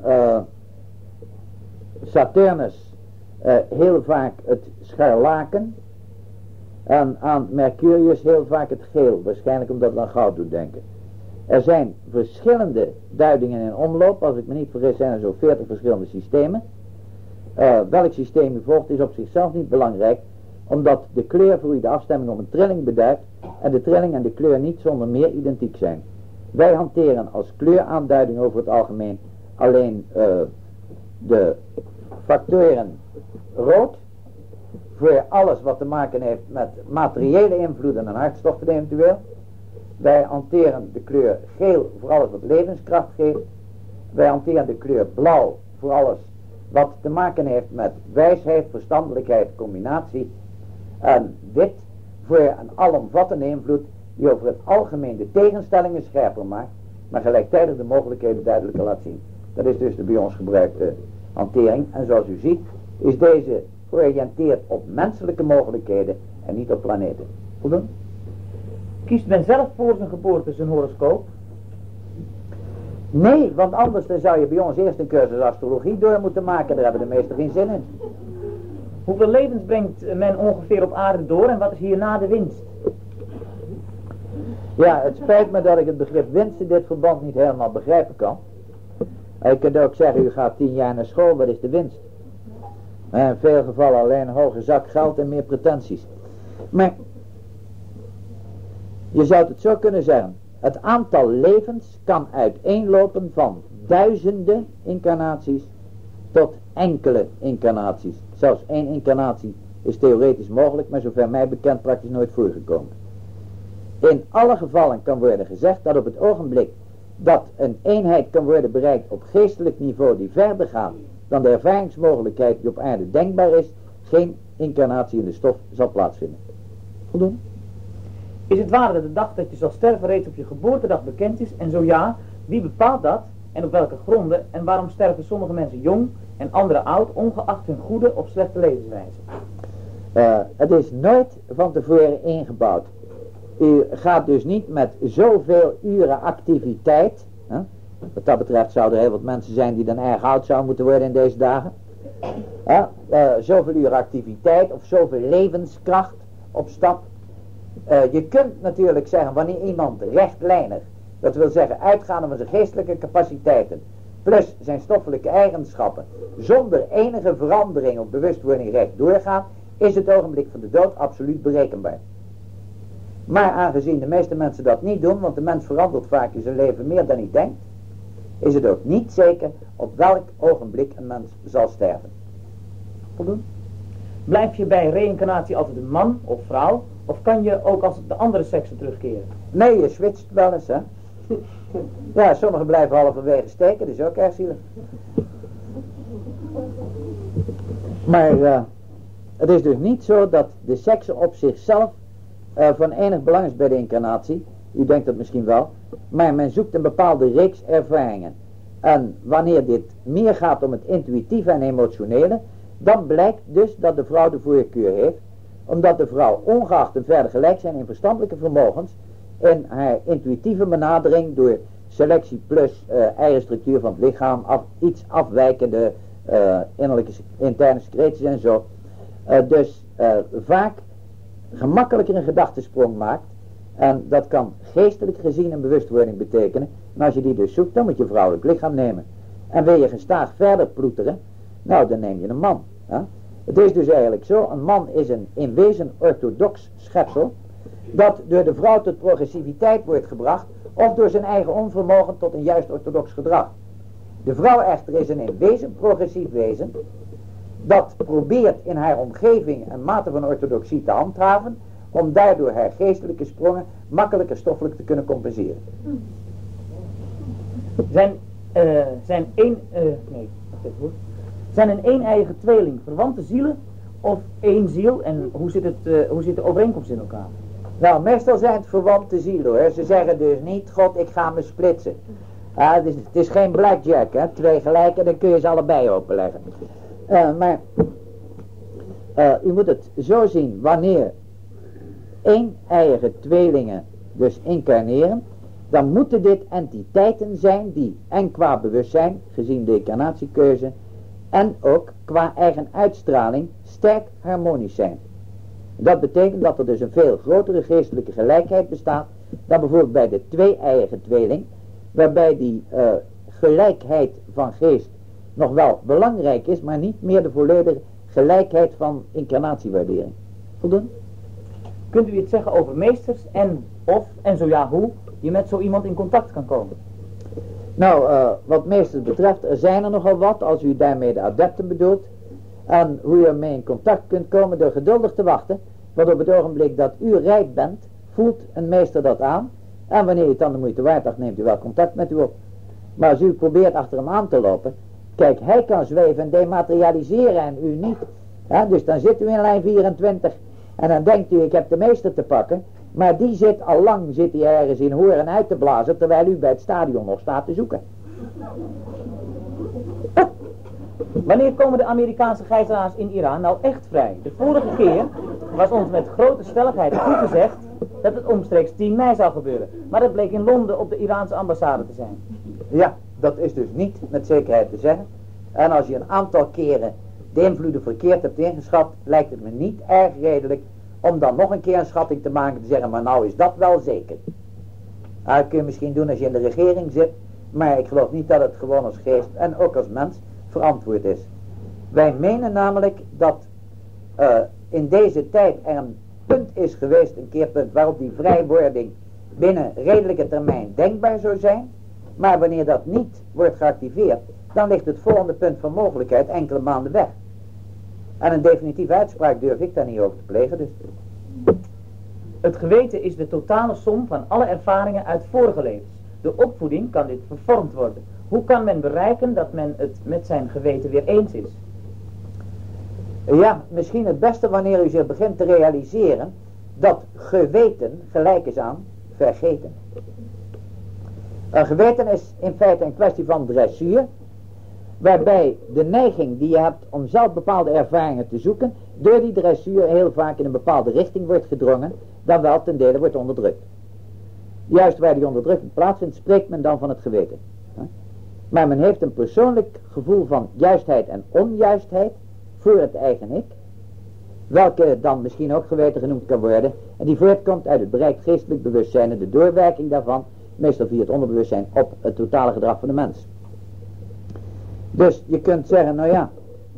Saturnus heel vaak het scharlaken. En aan Mercurius heel vaak het geel. Waarschijnlijk omdat het aan goud doet denken. Er zijn verschillende duidingen in omloop. Als ik me niet vergis zijn er zo'n 40 verschillende systemen. Welk systeem u volgt is op zichzelf niet belangrijk. Omdat de kleur voor u de afstemming op een trilling beduidt. En de trilling en de kleur niet zonder meer identiek zijn. Wij hanteren als kleuraanduiding over het algemeen alleen de factoren rood. Voor alles wat te maken heeft met materiële invloeden en hartstoffen eventueel. Wij hanteren de kleur geel voor alles wat levenskracht geeft. Wij hanteren de kleur blauw voor alles wat te maken heeft met wijsheid, verstandelijkheid, combinatie. En wit voor een alomvattende invloed die over het algemeen de tegenstellingen scherper maakt, maar gelijktijdig de mogelijkheden duidelijker laat zien. Dat is dus de bij ons gebruikte hantering. En zoals u ziet is deze georiënteerd op menselijke mogelijkheden en niet op planeten. Voldoen? Kiest men zelf voor zijn geboorte zijn horoscoop? Nee, want anders dan zou je bij ons eerst een cursus astrologie door moeten maken. Daar hebben de meesten geen zin in. Hoeveel levens brengt men ongeveer op aarde door en wat is hierna de winst? Ja, het spijt me dat ik het begrip winst in dit verband niet helemaal begrijpen kan. Je kunt ook zeggen, u gaat 10 jaar naar school, wat is de winst? In veel gevallen alleen een hoge zak geld en meer pretenties. Maar je zou het zo kunnen zeggen. Het aantal levens kan uiteenlopen van duizenden incarnaties tot enkele incarnaties. Zelfs 1 incarnatie is theoretisch mogelijk, maar zover mij bekend praktisch nooit voorgekomen. In alle gevallen kan worden gezegd dat op het ogenblik dat een eenheid kan worden bereikt op geestelijk niveau die verder gaat dan de ervaringsmogelijkheid die op aarde denkbaar is, geen incarnatie in de stof zal plaatsvinden. Voldoen? Is het waar dat de dag dat je zal sterven reeds op je geboortedag bekend is? En zo ja, wie bepaalt dat? En op welke gronden? En waarom sterven sommige mensen jong en anderen oud, ongeacht hun goede of slechte levenswijze? Het is nooit van tevoren ingebouwd. U gaat dus niet met zoveel uren activiteit. Wat dat betreft zouden er heel wat mensen zijn die dan erg oud zouden moeten worden in deze dagen. Zoveel uren activiteit of zoveel levenskracht op stap. Je kunt natuurlijk zeggen, wanneer iemand rechtlijnig, dat wil zeggen uitgaande van zijn geestelijke capaciteiten, plus zijn stoffelijke eigenschappen, zonder enige verandering of bewustwording recht doorgaat, is het ogenblik van de dood absoluut berekenbaar. Maar aangezien de meeste mensen dat niet doen, want de mens verandert vaak in zijn leven meer dan hij denkt, is het ook niet zeker op welk ogenblik een mens zal sterven. Voldoen? Blijf je bij reïncarnatie altijd een man of vrouw? Of kan je ook als de andere seksen terugkeren? Nee, je switcht wel eens, hè. Ja, sommigen blijven halverwege steken, dat is ook erg zielig. Maar het is dus niet zo dat de seksen op zichzelf van enig belang is bij de incarnatie. U denkt dat misschien wel. maar men zoekt een bepaalde reeks ervaringen. En wanneer dit meer gaat om het intuïtieve en emotionele, dan blijkt dus dat de vrouw de voorkeur heeft, omdat de vrouw ongeacht een verder gelijk zijn in verstandelijke vermogens, in haar intuïtieve benadering door selectie plus eigen van het lichaam, iets afwijkende innerlijke interne secreties en zo, dus vaak gemakkelijker een gedachtesprong maakt. En dat kan geestelijk gezien een bewustwording betekenen. En als je die dus zoekt, dan moet je vrouwelijk lichaam nemen. En wil je gestaag verder ploeteren, nou dan neem je een man. Ja? Het is dus eigenlijk zo, een man is een in wezen orthodox schepsel, dat door de vrouw tot progressiviteit wordt gebracht, of door zijn eigen onvermogen tot een juist orthodox gedrag. De vrouw echter is een in wezen progressief wezen, dat probeert in haar omgeving een mate van orthodoxie te handhaven, om daardoor haar geestelijke sprongen makkelijker stoffelijk te kunnen compenseren. Zijn een een-eigen tweeling verwante zielen of één ziel, en hoe zit de overeenkomst in elkaar? Nou, meestal zijn het verwante zielen hoor. Ze zeggen dus niet, God, ik ga me splitsen. Het is geen blackjack, hè. 2 gelijke, dan kun je ze allebei openleggen. Maar u moet het zo zien, wanneer een-eigen tweelingen dus incarneren, dan moeten dit entiteiten zijn die en qua bewustzijn, gezien de incarnatiekeuze, en ook qua eigen uitstraling sterk harmonisch zijn. Dat betekent dat er dus een veel grotere geestelijke gelijkheid bestaat dan bijvoorbeeld bij de twee-eigen tweeling, waarbij die gelijkheid van geest nog wel belangrijk is, maar niet meer de volledige gelijkheid van incarnatiewaardering. Voldoen? Kunt u iets zeggen over meesters en zo ja hoe je met zo iemand in contact kan komen? Nou, wat meesters betreft, er zijn er nogal wat, als u daarmee de adepten bedoelt. En hoe je ermee in contact kunt komen door geduldig te wachten, want op het ogenblik dat u rijp bent, voelt een meester dat aan. En wanneer u het dan de moeite waard acht, neemt u wel contact met u op. Maar als u probeert achter hem aan te lopen, kijk, hij kan zweven en dematerialiseren en u niet. Ja, dus dan zit u in lijn 24 en dan denkt u, ik heb de meester te pakken. Maar die zit al lang ergens in horen uit te blazen, terwijl u bij het stadion nog staat te zoeken. Wanneer komen de Amerikaanse gijzelaars in Iran nou echt vrij? De vorige keer was ons met grote stelligheid toegezegd dat het omstreeks 10 mei zou gebeuren. Maar dat bleek in Londen op de Iraanse ambassade te zijn. Ja, dat is dus niet met zekerheid te zeggen. En als je een aantal keren de invloeden verkeerd hebt ingeschat, lijkt het me niet erg redelijk om dan nog een keer een schatting te maken te zeggen, maar nou is dat wel zeker. Dat kun je misschien doen als je in de regering zit, maar ik geloof niet dat het gewoon als geest en ook als mens verantwoord is. Wij menen namelijk dat in deze tijd er een punt is geweest, een keerpunt, waarop die vrijwording binnen redelijke termijn denkbaar zou zijn, maar wanneer dat niet wordt geactiveerd, dan ligt het volgende punt van mogelijkheid enkele maanden weg. En een definitieve uitspraak durf ik daar niet over te plegen, dus. Het geweten is de totale som van alle ervaringen uit vorige levens. De opvoeding kan dit vervormd worden. Hoe kan men bereiken dat men het met zijn geweten weer eens is? Ja, misschien het beste wanneer u zich begint te realiseren dat geweten gelijk is aan vergeten. Een geweten is in feite een kwestie van dressuur, waarbij de neiging die je hebt om zelf bepaalde ervaringen te zoeken, door die dressuur heel vaak in een bepaalde richting wordt gedrongen, dan wel ten dele wordt onderdrukt. Juist waar die onderdrukking plaatsvindt, spreekt men dan van het geweten. Maar men heeft een persoonlijk gevoel van juistheid en onjuistheid voor het eigen ik, welke dan misschien ook geweten genoemd kan worden, en die voortkomt uit het bereikt geestelijk bewustzijn en de doorwerking daarvan, meestal via het onderbewustzijn, op het totale gedrag van de mens. Dus je kunt zeggen, nou ja,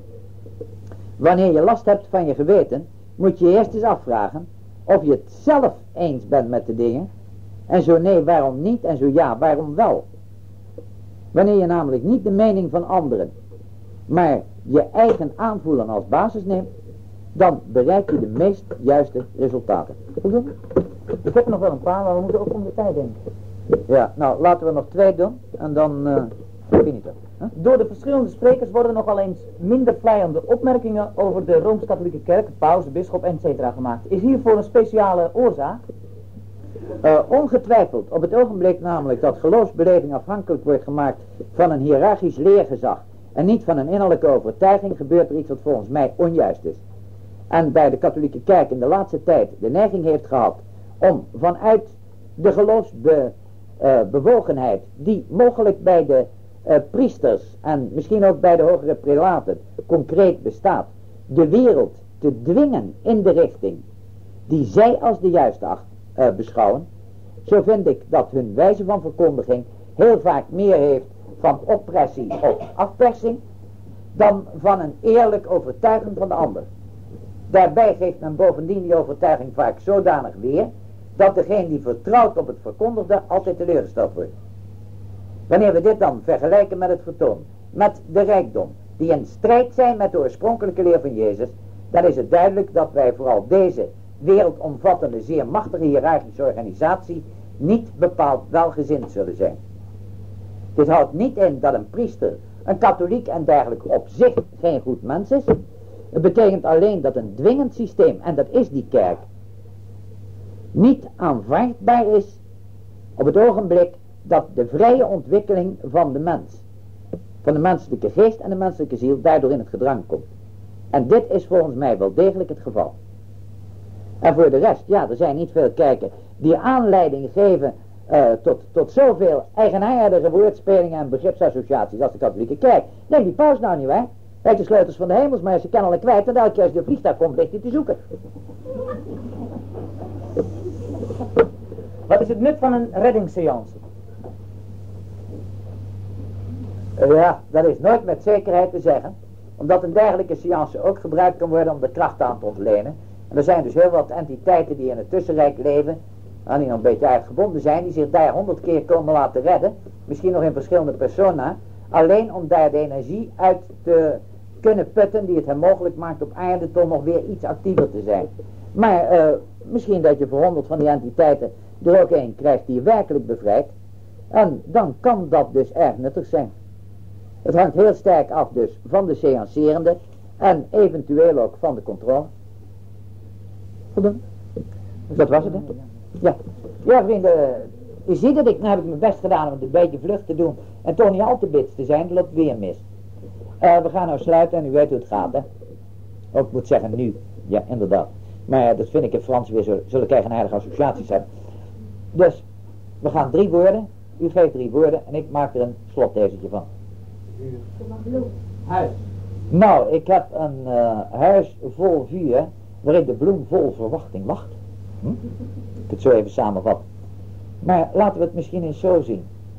wanneer je last hebt van je geweten, moet je eerst eens afvragen of je het zelf eens bent met de dingen, en zo nee, waarom niet, en zo ja, waarom wel. Wanneer je namelijk niet de mening van anderen, maar je eigen aanvoelen als basis neemt, dan bereik je de meest juiste resultaten. Goed? Ik heb er nog wel een paar, maar we moeten ook om de tijd denken. Ja, nou laten we nog 2 doen en dan finito. Door de verschillende sprekers worden nogal eens minder vleiende opmerkingen over de Rooms-Katholieke Kerk, paus, de bisschop, etc. gemaakt. Is hiervoor een speciale oorzaak? Ongetwijfeld, op het ogenblik namelijk dat geloofsbeleving afhankelijk wordt gemaakt van een hiërarchisch leergezag en niet van een innerlijke overtuiging, gebeurt er iets wat volgens mij onjuist is. En bij de katholieke kerk in de laatste tijd de neiging heeft gehad om vanuit de geloofsbewogenheid die mogelijk bij de priesters en misschien ook bij de hogere prelaten concreet bestaat, de wereld te dwingen in de richting die zij als de juiste beschouwen, zo vind ik dat hun wijze van verkondiging heel vaak meer heeft van oppressie of afpersing dan van een eerlijk overtuigen van de ander. Daarbij geeft men bovendien die overtuiging vaak zodanig weer dat degene die vertrouwt op het verkondigde altijd teleurgesteld wordt. Wanneer we dit dan vergelijken met het vertoon, met de rijkdom, die in strijd zijn met de oorspronkelijke leer van Jezus, dan is het duidelijk dat wij vooral deze wereldomvattende, zeer machtige hiërarchische organisatie niet bepaald welgezind zullen zijn. Dit houdt niet in dat een priester, een katholiek en dergelijke op zich geen goed mens is. Het betekent alleen dat een dwingend systeem, en dat is die kerk, niet aanvaardbaar is op het ogenblik dat de vrije ontwikkeling van de mens, van de menselijke geest en de menselijke ziel, daardoor in het gedrang komt. En dit is volgens mij wel degelijk het geval. En voor de rest, ja, er zijn niet veel kerken die aanleiding geven tot zoveel eigenaardige woordspelingen en begripsassociaties als de katholieke kerk. Neem die paus nou niet weg. Hij heeft de sleutels van de hemels, maar ze kennelijk kwijt en elke keer als de vliegtuig komt, ligt hij te zoeken. Wat is het nut van een reddingsseance? Ja, dat is nooit met zekerheid te zeggen, omdat een dergelijke seance ook gebruikt kan worden om de kracht aan te ontlenen. En er zijn dus heel wat entiteiten die in het tussenrijk leven, en die nog een beetje uitgebonden zijn, die zich daar 100 keer komen laten redden, misschien nog in verschillende persona, alleen om daar de energie uit te kunnen putten die het hem mogelijk maakt op aarde toch nog weer iets actiever te zijn. Maar misschien dat je voor 100 van die entiteiten er ook één krijgt die je werkelijk bevrijdt, en dan kan dat dus erg nuttig zijn. Het hangt heel sterk af dus van de seancerende en eventueel ook van de controle. Voldoende? Dat was het, hè? Ja. Ja, vrienden, je ziet dat nou heb ik mijn best gedaan om het een beetje vlug te doen en toch niet al te bits te zijn, dat loopt weer mis. We gaan nou sluiten en u weet hoe het gaat, hè? Ook moet zeggen nu, ja, inderdaad. Maar dat vind ik in Frans weer zo, zullen eigenaardige associaties hebben. Dus, we gaan 3 woorden, u geeft 3 woorden en ik maak er een slotdezertje van. Huis. Nou, ik heb een huis vol vuur, waarin de bloem vol verwachting wacht. Ik het zo even samenvatten. Maar laten we het misschien eens zo zien.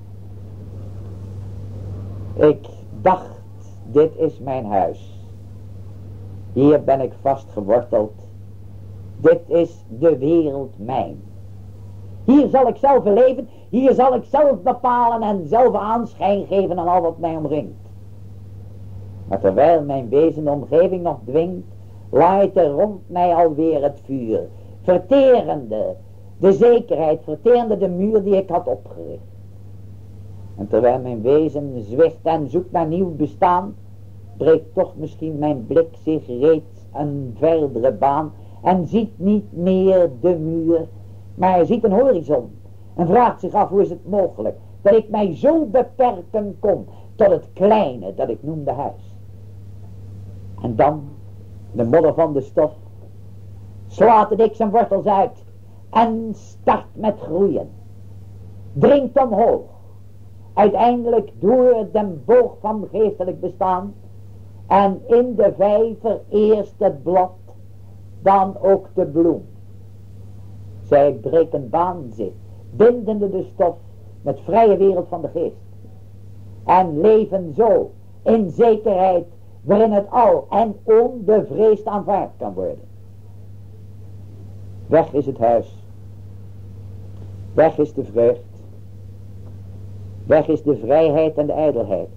Ik dacht, dit is mijn huis. Hier ben ik vast geworteld. Dit is de wereld mijn. Hier zal ik zelf leven, hier zal ik zelf bepalen en zelf aanschijn geven aan al wat mij omringt. Maar terwijl mijn wezen de omgeving nog dwingt, laait er rond mij alweer het vuur, verterende de zekerheid, verterende de muur die ik had opgericht. En terwijl mijn wezen zwicht en zoekt naar nieuw bestaan, breekt toch misschien mijn blik zich reeds een verdere baan en ziet niet meer de muur, maar ziet een horizon en vraagt zich af hoe is het mogelijk dat ik mij zo beperken kon tot het kleine dat ik noemde huis. En dan, de modder van de stof, slaat het ik zijn wortels uit en start met groeien. Dringt omhoog, uiteindelijk door den boog van geestelijk bestaan en in de vijver eerst het blad, dan ook de bloem. Zij breken baan zich, bindende de stof met vrije wereld van de geest. En leven zo in zekerheid waarin het al en onbevreesd aanvaard kan worden. Weg is het huis. Weg is de vreugd. Weg is de vrijheid en de ijdelheid.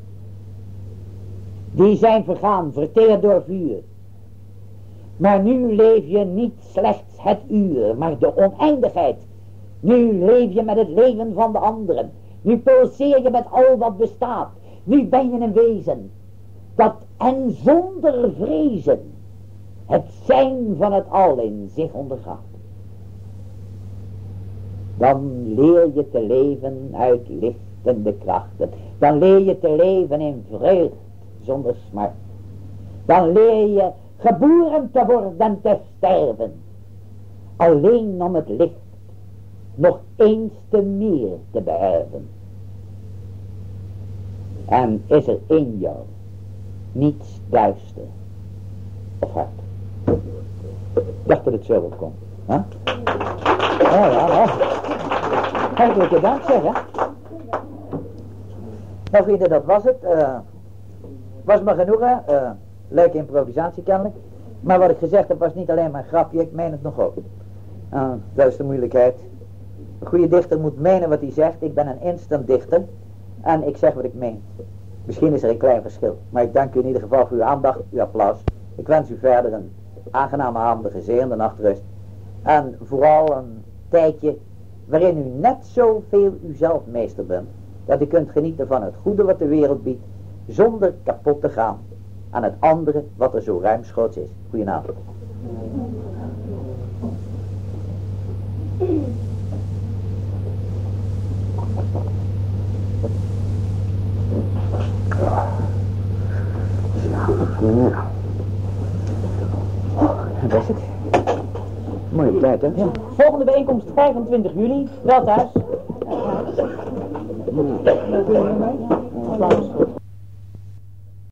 Die zijn vergaan, verteerd door vuur. Maar nu leef je niet slechts het uur, maar de oneindigheid. Nu leef je met het leven van de anderen. Nu pulseer je met al wat bestaat. Nu ben je een wezen dat en zonder vrezen het zijn van het al in zich ondergaat. Dan leer je te leven uit lichtende krachten. Dan leer je te leven in vreugd zonder smart. Dan leer je geboren te worden en te sterven. Alleen om het licht nog eens te meer te beërven. En is er in jou niets duister of hard? Ik dacht dat het zo wel kon. Huh? Oh ja. Hartelijke dank zeg hè. Nou vrienden, dat was het. Was me genoegen. Leuke improvisatie kennelijk. Maar wat ik gezegd heb was niet alleen maar een grapje, ik meen het nog ook. Dat is de moeilijkheid. Een goede dichter moet menen wat hij zegt. Ik ben een instant dichter. En ik zeg wat ik meen. Misschien is er een klein verschil. Maar ik dank u in ieder geval voor uw aandacht, uw applaus. Ik wens u verder een aangename avond, een gezegende nachtrust. En vooral een tijdje waarin u net zoveel uzelf meester bent. Dat u kunt genieten van het goede wat de wereld biedt. Zonder kapot te gaan aan het andere wat er zo ruimschoots is. Goedenavond. Dat is het. Mooie tijd, hè? Ja. Volgende bijeenkomst 25 juli. Wel thuis. Applaus.